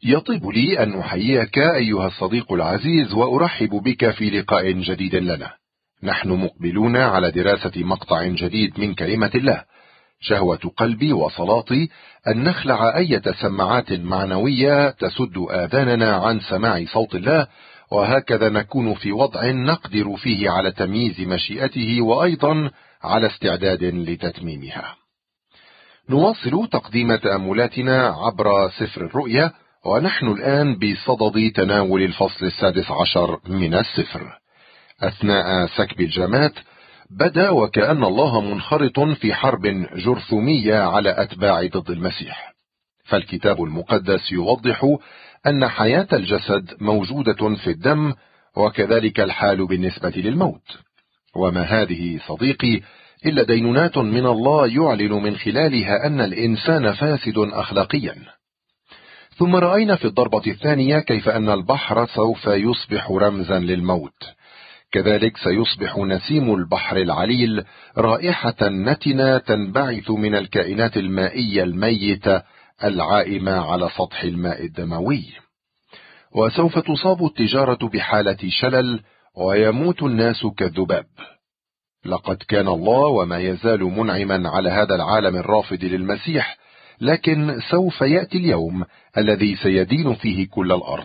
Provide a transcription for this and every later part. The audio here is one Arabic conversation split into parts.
يطيب لي أن أحييك أيها الصديق العزيز، وأرحب بك في لقاء جديد لنا. نحن مقبلون على دراسة مقطع جديد من كلمة الله. شهوة قلبي وصلاتي أن نخلع أي سماعات معنوية تسد آذاننا عن سماع صوت الله، وهكذا نكون في وضع نقدر فيه على تمييز مشيئته وأيضا على استعداد لتتميمها. نواصل تقديم تأملاتنا عبر سفر الرؤيا، ونحن الآن بصدد تناول الفصل 16 من السفر. أثناء سكب الجمات بدا وكأن الله منخرط في حرب جرثومية على أتباع ضد المسيح، فالكتاب المقدس يوضح أن حياة الجسد موجودة في الدم، وكذلك الحال بالنسبة للموت. وما هذه صديقي إلا دينونات من الله يعلن من خلالها أن الإنسان فاسد أخلاقيا. ثم رأينا في الضربة الثانية كيف أن البحر سوف يصبح رمزا للموت، كذلك سيصبح نسيم البحر العليل رائحة نتنة تنبعث من الكائنات المائية الميتة العائمة على سطح الماء الدموي، وسوف تصاب التجارة بحالة شلل ويموت الناس كالذباب. لقد كان الله وما يزال منعما على هذا العالم الرافض للمسيح، لكن سوف يأتي اليوم الذي سيدين فيه كل الأرض.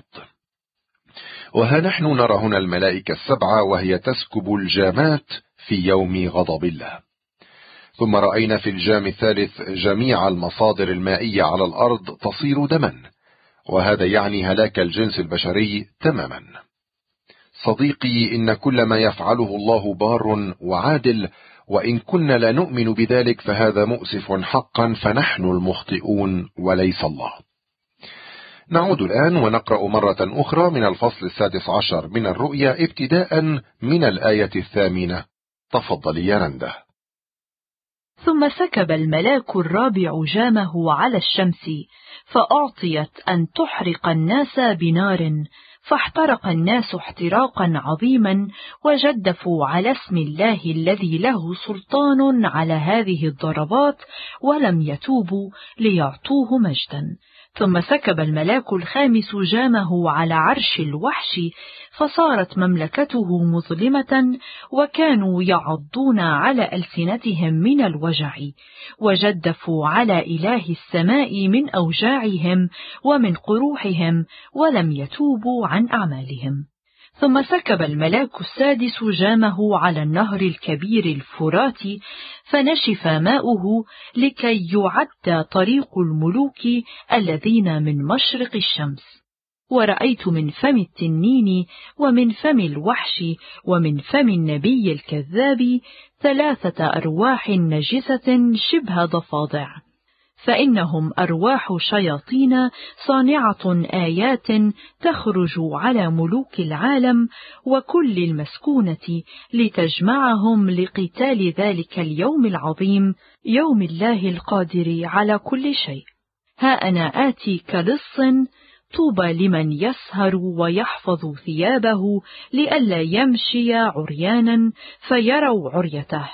وها نحن نرى هنا الملائكة السبعة وهي تسكب الجامات في يوم غضب الله. ثم رأينا في الجام الثالث جميع المصادر المائية على الأرض تصير دما، وهذا يعني هلاك الجنس البشري تماما. صديقي، إن كل ما يفعله الله بار وعادل، وإن كنا لا نؤمن بذلك فهذا مؤسف حقا، فنحن المخطئون وليس الله. نعود الآن ونقرأ مرة أخرى من الفصل 16 من الرؤيا ابتداء من الآية 8. تفضل يا رنده. ثم سكب الملاك الرابع جامه على الشمس، فأعطيت أن تحرق الناس بنار، فاحترق الناس احتراقا عظيما، وجدفوا على اسم الله الذي له سلطان على هذه الضربات، ولم يتوبوا ليعطوه مجدا. ثم سكب الملاك الخامس جامه على عرش الوحش، فصارت مملكته مظلمة، وكانوا يعضون على ألسنتهم من الوجع، وجدفوا على إله السماء من أوجاعهم ومن قروحهم، ولم يتوبوا عن أعمالهم. ثم سكب الملاك السادس جامه على النهر الكبير الفرات، فنشف ماؤه لكي يعد طريق الملوك الذين من مشرق الشمس. ورأيت من فم التنين ومن فم الوحش ومن فم النبي الكذاب 3 أرواح نجسة شبه ضفادع، فإنهم أرواح شياطين صانعة آيات تخرج على ملوك العالم وكل المسكونة، لتجمعهم لقتال ذلك اليوم العظيم، يوم الله القادر على كل شيء. ها أنا آتي كلص، طوبى لمن يسهر ويحفظ ثيابه لئلا يمشي عريانا فيروا عريته.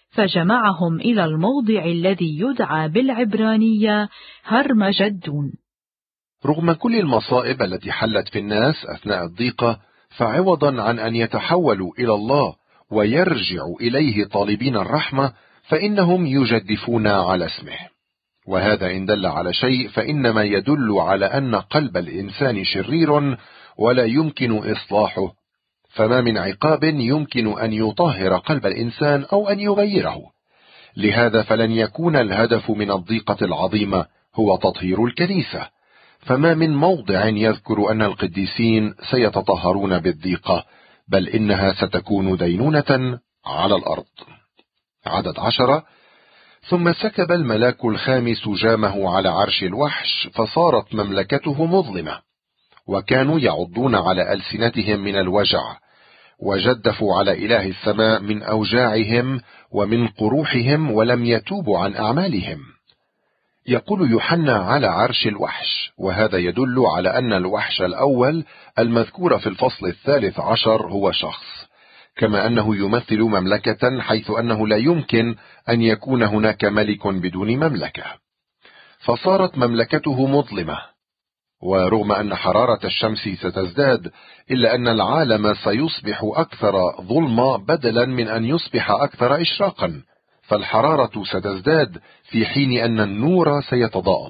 فجمعهم إلى الموضع الذي يدعى بالعبرانية هرمجدون. رغم كل المصائب التي حلت في الناس أثناء الضيقة، فعوضا عن أن يتحولوا إلى الله ويرجعوا إليه طالبين الرحمة، فإنهم يجدفون على اسمه. وهذا إن دل على شيء فإنما يدل على أن قلب الإنسان شرير ولا يمكن إصلاحه، فما من عقاب يمكن أن يطهر قلب الإنسان أو أن يغيره. لهذا فلن يكون الهدف من الضيقة العظيمة هو تطهير الكنيسة، فما من موضع يذكر أن القديسين سيتطهرون بالضيقة، بل إنها ستكون دينونة على الأرض. عدد 10. ثم سكب الملاك الخامس جامه على عرش الوحش، فصارت مملكته مظلمة، وكانوا يعضون على ألسنتهم من الوجع، وجدفوا على إله السماء من أوجاعهم ومن قروحهم، ولم يتوبوا عن أعمالهم. يقول يوحنا على عرش الوحش، وهذا يدل على أن الوحش الأول المذكور في الفصل 13 هو شخص، كما أنه يمثل مملكة، حيث أنه لا يمكن أن يكون هناك ملك بدون مملكة. فصارت مملكته مظلمة، ورغم أن حرارة الشمس ستزداد إلا أن العالم سيصبح أكثر ظلمة بدلا من أن يصبح أكثر إشراقا، فالحرارة ستزداد في حين أن النور سيتضاءل.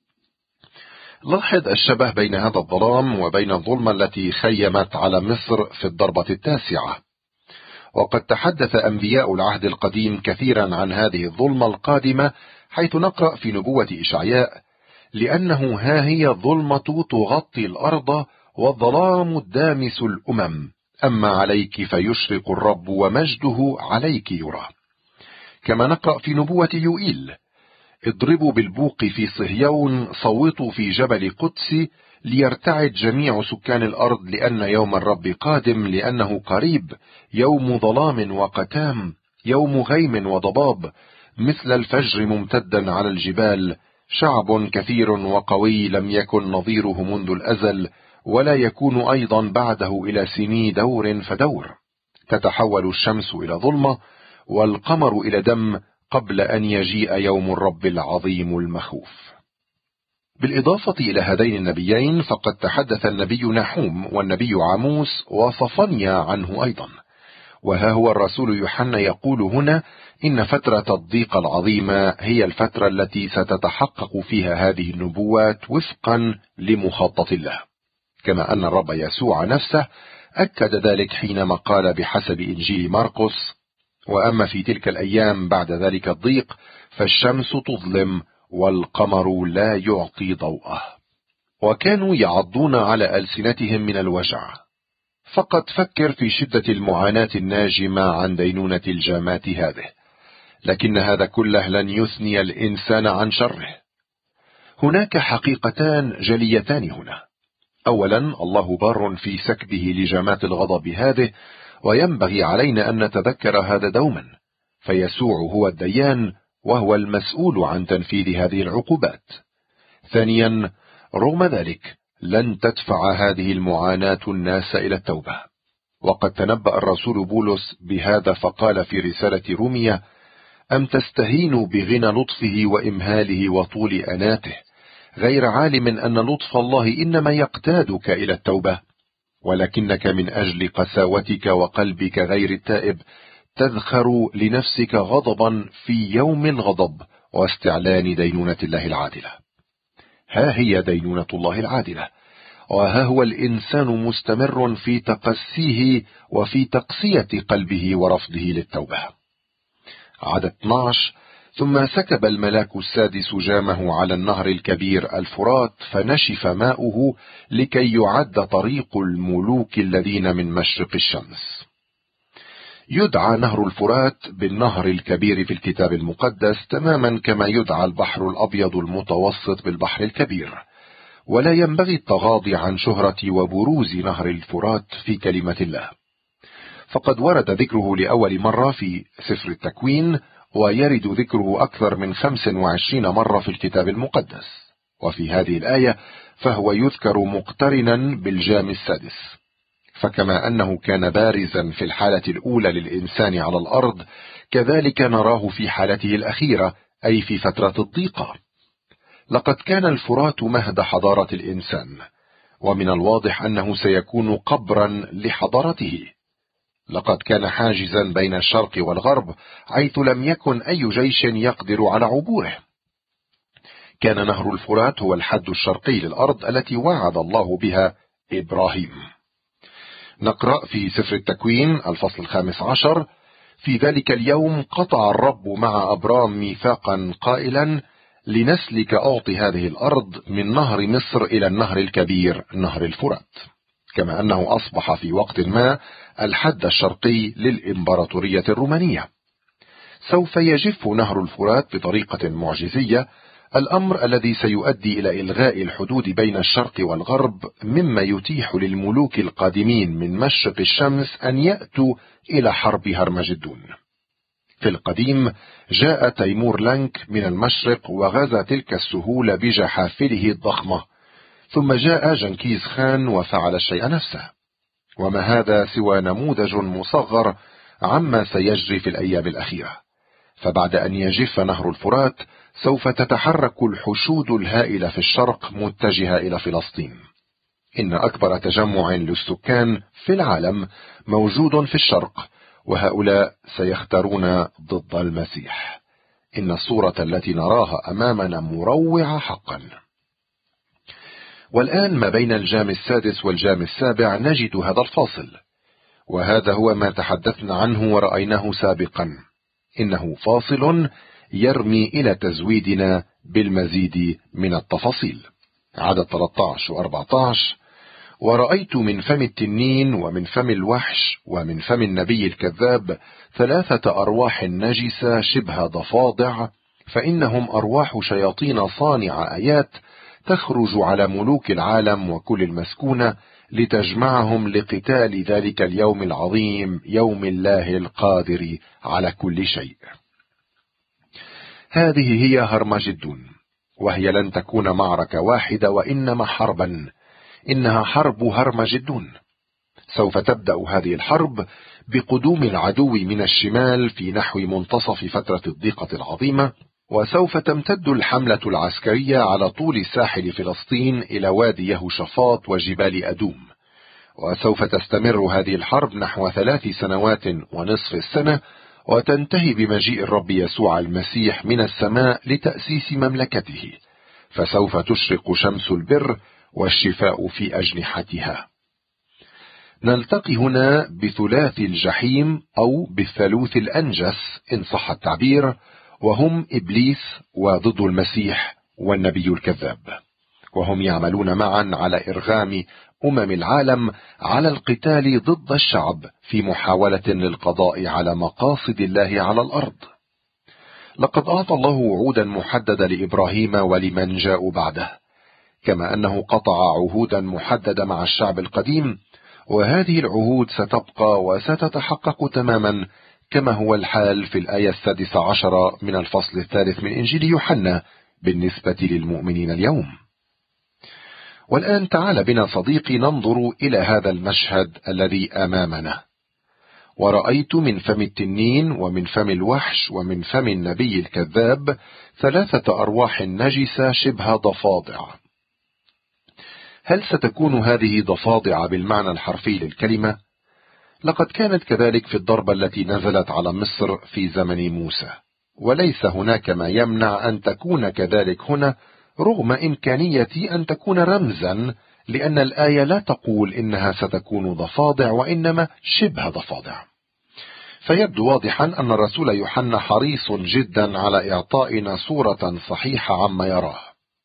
لاحظ الشبه بين هذا الظلام وبين الظلمة التي خيمت على مصر في الضربة التاسعة. وقد تحدث أنبياء العهد القديم كثيرا عن هذه الظلمة القادمة، حيث نقرأ في نبوة إشعياء: لأنه ها هي الظلمة تغطي الأرض والظلام الدامس الأمم، أما عليك فيشرق الرب ومجده عليك يرى. كما نقرأ في نبوة يوئيل: اضربوا بالبوق في صهيون، صوتوا في جبل قدس، ليرتعد جميع سكان الأرض، لأن يوم الرب قادم، لأنه قريب، يوم ظلام وقتام، يوم غيم وضباب، مثل الفجر ممتدا على الجبال، شعب كثير وقوي لم يكن نظيره منذ الأزل، ولا يكون أيضا بعده إلى سني دور فدور. تتحول الشمس إلى ظلمة والقمر إلى دم قبل أن يجيء يوم الرب العظيم المخوف. بالإضافة إلى هذين النبيين فقد تحدث النبي نحوم والنبي عاموس وصفنيا عنه أيضا. وها هو الرسول يوحنا يقول هنا إن فترة الضيق العظيمة هي الفترة التي ستتحقق فيها هذه النبوات وفقا لمخطط الله، كما أن الرب يسوع نفسه أكد ذلك حينما قال بحسب إنجيل مرقس: وأما في تلك الأيام بعد ذلك الضيق فالشمس تظلم والقمر لا يعطي ضوءه. وكانوا يعضون على ألسنتهم من الوجع. فقط فكر في شدة المعاناة الناجمة عن دينونة الجامات هذه، لكن هذا كله لن يثني الإنسان عن شره. هناك حقيقتان جليتان هنا. أولا، الله بار في سكبه لجامات الغضب هذه، وينبغي علينا أن نتذكر هذا دوما، فيسوع هو الديان وهو المسؤول عن تنفيذ هذه العقوبات. ثانيا، رغم ذلك لن تدفع هذه المعاناة الناس إلى التوبة. وقد تنبأ الرسول بولس بهذا فقال في رسالة رومية: أم تستهين بغنى لطفه وإمهاله وطول أناته، غير عالم أن لطف الله إنما يقتادك إلى التوبة، ولكنك من أجل قساوتك وقلبك غير التائب تذخر لنفسك غضبا في يوم الغضب واستعلان دينونة الله العادلة. ها هي دينونة الله العادلة، وها هو الإنسان مستمر في تقسيه وفي تقسية قلبه ورفضه للتوبة. عدد 12: ثم سكب الملاك السادس جامه على النهر الكبير الفرات، فنشف ماؤه لكي يعد طريق الملوك الذين من مشرق الشمس. يدعى نهر الفرات بالنهر الكبير في الكتاب المقدس، تماما كما يدعى البحر الأبيض المتوسط بالبحر الكبير، ولا ينبغي التغاضي عن شهرة وبروز نهر الفرات في كلمة الله، فقد ورد ذكره لأول مرة في سفر التكوين، ويرد ذكره أكثر من 25 مرة في الكتاب المقدس. وفي هذه الآية فهو يذكر مقترنا بالجام السادس، فكما أنه كان بارزا في الحالة الأولى للإنسان على الأرض، كذلك نراه في حالته الأخيرة، أي في فترة الضيقة. لقد كان الفرات مهد حضارة الإنسان، ومن الواضح أنه سيكون قبرا لحضارته. لقد كان حاجزا بين الشرق والغرب، حيث لم يكن أي جيش يقدر على عبوره. كان نهر الفرات هو الحد الشرقي للأرض التي وعد الله بها إبراهيم. نقرأ في سفر التكوين الفصل 15: في ذلك اليوم قطع الرب مع أبرام ميثاقا قائلا: لنسلك أعطي هذه الأرض من نهر مصر إلى النهر الكبير نهر الفرات، كما أنه أصبح في وقت ما الحد الشرقي للإمبراطورية الرومانية. سوف يجف نهر الفرات بطريقة معجزية، الأمر الذي سيؤدي إلى إلغاء الحدود بين الشرق والغرب، مما يتيح للملوك القادمين من مشرق الشمس أن يأتوا إلى حرب هرمجدون. في القديم جاء تيمور لنك من المشرق وغزا تلك السهولة بجحافله الضخمة، ثم جاء جنكيز خان وفعل الشيء نفسه، وما هذا سوى نموذج مصغر عما سيجري في الأيام الأخيرة. فبعد أن يجف نهر الفرات سوف تتحرك الحشود الهائلة في الشرق متجهة إلى فلسطين. إن أكبر تجمع للسكان في العالم موجود في الشرق، وهؤلاء سيختارون ضد المسيح. إن الصورة التي نراها أمامنا مروعة حقا. والآن ما بين الجام السادس والجام السابع نجد هذا الفاصل، وهذا هو ما تحدثنا عنه ورأيناه سابقا. إنه فاصل يرمي إلى تزويدنا بالمزيد من التفاصيل. عدد 13 و14: ورأيت من فم التنين ومن فم الوحش ومن فم النبي الكذاب 3 أرواح نجسة شبه ضفادع، فإنهم أرواح شياطين صانع آيات تخرج على ملوك العالم وكل المسكونة لتجمعهم لقتال ذلك اليوم العظيم، يوم الله القادر على كل شيء. هذه هي هرمجدون، وهي لن تكون معركة واحدة وإنما حربا. إنها حرب هرمجدون. سوف تبدأ هذه الحرب بقدوم العدو من الشمال في نحو منتصف فترة الضيقة العظيمة، وسوف تمتد الحملة العسكرية على طول ساحل فلسطين إلى وادي يهوشافاط وجبال أدوم، وسوف تستمر هذه الحرب نحو 3 سنوات ونصف السنة، وتنتهي بمجيء الرب يسوع المسيح من السماء لتأسيس مملكته، فسوف تشرق شمس البر والشفاء في أجنحتها. نلتقي هنا بثلاث الجحيم أو بالثالوث الأنجس إن صح التعبير، وهم إبليس وضد المسيح والنبي الكذاب، وهم يعملون معا على إرغام العالم على القتال ضد الشعب في محاولة للقضاء على مقاصد الله على الأرض. لقد أعطى الله وعودا محددة لإبراهيم ولمن جاءوا بعده، كما أنه قطع عهودا محددة مع الشعب القديم، وهذه العهود ستبقى وستتحقق تماما كما هو الحال في الآية 16 من الفصل 3 من إنجيل يوحنا بالنسبة للمؤمنين اليوم. والآن تعال بنا صديقي ننظر إلى هذا المشهد الذي أمامنا. ورأيت من فم التنين ومن فم الوحش ومن فم النبي الكذاب 3 أرواح نجسة شبه ضفادع. هل ستكون هذه ضفادع بالمعنى الحرفي للكلمة؟ لقد كانت كذلك في الضربة التي نزلت على مصر في زمن موسى، وليس هناك ما يمنع أن تكون كذلك هنا، رغم إمكانية أن تكون رمزا، لأن الآية لا تقول إنها ستكون ضفادع وإنما شبه ضفادع. فيبدو واضحا أن الرسول يوحنا حريص جدا على إعطائنا صورة صحيحة عما يراه.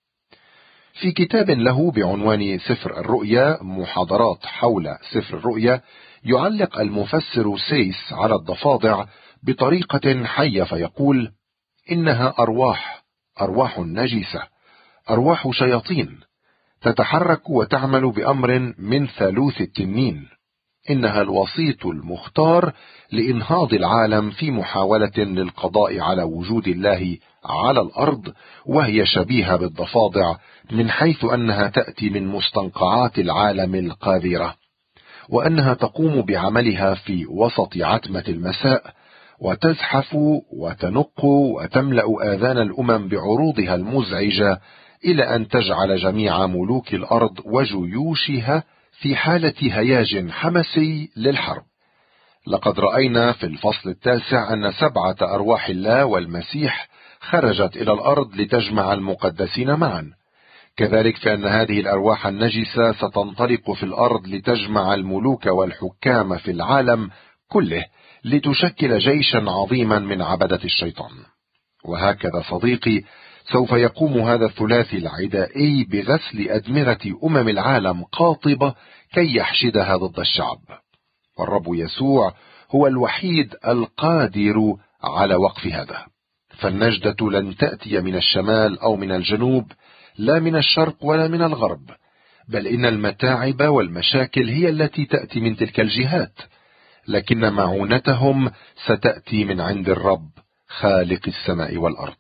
في كتاب له بعنوان سفر الرؤيا، محاضرات حول سفر الرؤيا، يعلق المفسر سيس على الضفادع بطريقة حية فيقول: إنها أرواح نجسة، أرواح شياطين تتحرك وتعمل بأمر من ثالوث التنين. إنها الوسيط المختار لإنهاض العالم في محاولة للقضاء على وجود الله على الأرض، وهي شبيهة بالضفادع من حيث أنها تأتي من مستنقعات العالم القاذرة، وأنها تقوم بعملها في وسط عتمة المساء، وتزحف وتنق وتملأ آذان الأمم بعروضها المزعجة، إلى أن تجعل جميع ملوك الأرض وجيوشها في حالة هياج حمسي للحرب. لقد رأينا في الفصل 9 أن 7 أرواح الله والمسيح خرجت إلى الأرض لتجمع المقدسين معا، كذلك فإن هذه الأرواح النجسة ستنطلق في الأرض لتجمع الملوك والحكام في العالم كله لتشكل جيشا عظيما من عبدة الشيطان. وهكذا صديقي سوف يقوم هذا الثلاثي العدائي بغسل أدمغة العالم قاطبة كي يحشدها ضد الشعب، والرب يسوع هو الوحيد القادر على وقف هذا. فالنجدة لن تأتي من الشمال أو من الجنوب، لا من الشرق ولا من الغرب، بل إن المتاعب والمشاكل هي التي تأتي من تلك الجهات، لكن معونتهم ستأتي من عند الرب خالق السماء والأرض.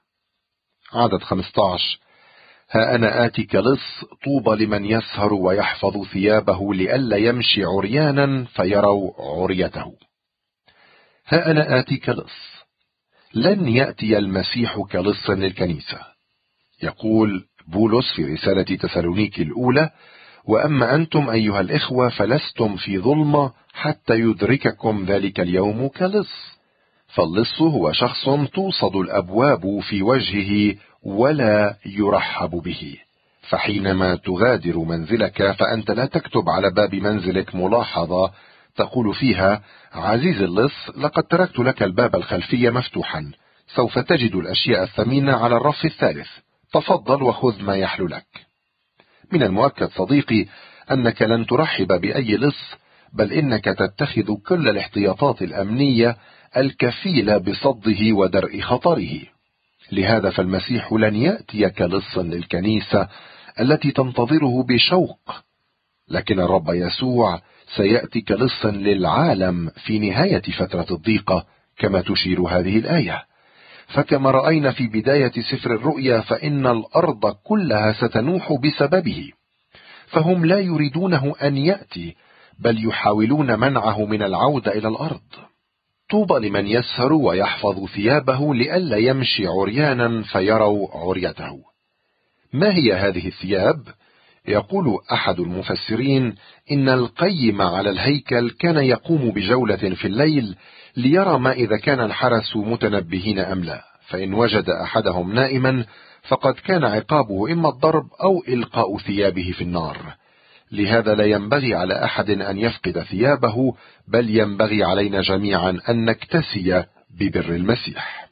عدد 15: ها أنا آتي كلص، طوبى لمن يسهر ويحفظ ثيابه لئلا يمشي عريانا فيروا عريته. ها أنا آتي كلص. لن يأتي المسيح كلص للكنيسة. يقول بولس في رسالة تسالونيكي الأولى: وأما أنتم أيها الإخوة فلستم في ظلمة حتى يدرككم ذلك اليوم كلص. فاللص هو شخص توصد الأبواب في وجهه ولا يرحب به، فحينما تغادر منزلك فأنت لا تكتب على باب منزلك ملاحظة تقول فيها: عزيز اللص، لقد تركت لك الباب الخلفي مفتوحا، سوف تجد الأشياء الثمينة على الرف الثالث، تفضل وخذ ما يحلو لك. من المؤكد صديقي أنك لن ترحب بأي لص، بل إنك تتخذ كل الاحتياطات الأمنية الكفيلة بصده ودرء خطره. لهذا فالمسيح لن يأتي كلص للكنيسة التي تنتظره بشوق، لكن الرب يسوع سيأتي كلص للعالم في نهاية فترة الضيقة، كما تشير هذه الآية. فكما رأينا في بداية سفر الرؤيا فإن الأرض كلها ستنوح بسببه، فهم لا يريدونه أن يأتي، بل يحاولون منعه من العودة إلى الأرض. طوبى لمن يسهر ويحفظ ثيابه لئلا يمشي عريانا فيروا عريته. ما هي هذه الثياب؟ يقول أحد المفسرين إن القيم على الهيكل كان يقوم بجولة في الليل ليرى ما إذا كان الحرس متنبهين أم لا، فإن وجد أحدهم نائما فقد كان عقابه إما الضرب أو إلقاء ثيابه في النار. لهذا لا ينبغي على أحد أن يفقد ثيابه، بل ينبغي علينا جميعا أن نكتسي ببر المسيح.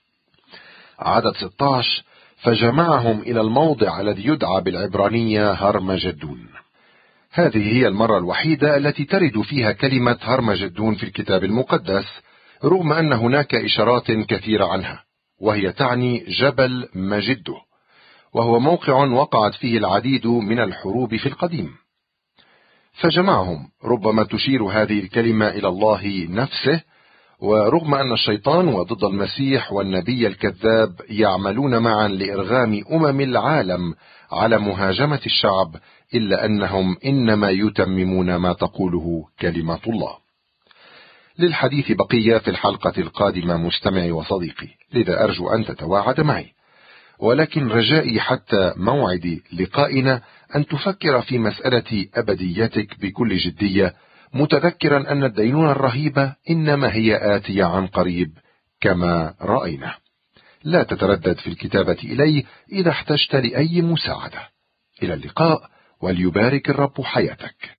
عدد 16: فجمعهم إلى الموضع الذي يدعى بالعبرانية هرمجدون. هذه هي المرة الوحيدة التي ترد فيها كلمة هرمجدون في الكتاب المقدس، رغم أن هناك إشارات كثيرة عنها، وهي تعني جبل مجده، وهو موقع وقعت فيه العديد من الحروب في القديم. فجمعهم ربما تشير هذه الكلمة إلى الله نفسه، ورغم أن الشيطان وضد المسيح والنبي الكذاب يعملون معا لإرغام العالم على مهاجمة الشعب، إلا أنهم إنما يتممون ما تقوله كلمة الله. للحديث بقية في الحلقة القادمة مستمعي وصديقي، لذا أرجو أن تتواعد معي، ولكن رجائي حتى موعد لقائنا أن تفكر في مسألة أبديتك بكل جدية، متذكرا أن الدينونة الرهيبة إنما هي آتية عن قريب كما رأينا. لا تتردد في الكتابة إلي إذا احتجت لأي مساعدة. إلى اللقاء، وليبارك الرب حياتك.